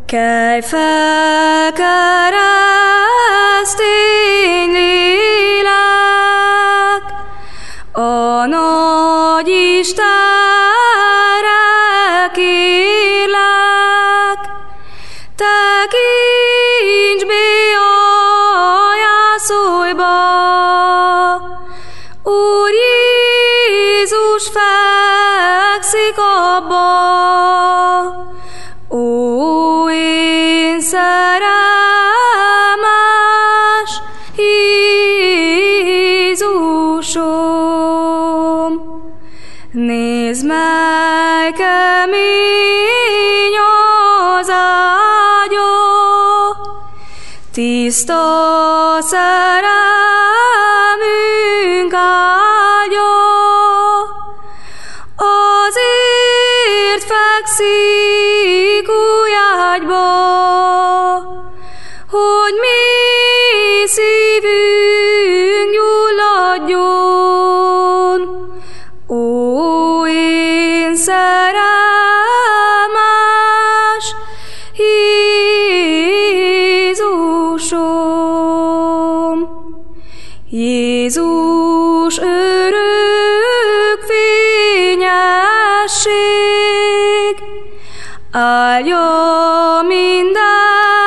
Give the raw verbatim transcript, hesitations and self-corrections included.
Kelj fel, keresztény lélek, a nagy Istenre kérlek, tekints bélyai jászolba, Úr Jézus fekszik abba. Ó, én szerelmes Jézusom, nézd meg, kemény az ágya, tiszta szerelmünk ágya, azért fekszik új ágyba, hogy mi szívünk gyulladjon. Ó, én szerelmes Jézusom, Jézus örök fényesség, áldja minden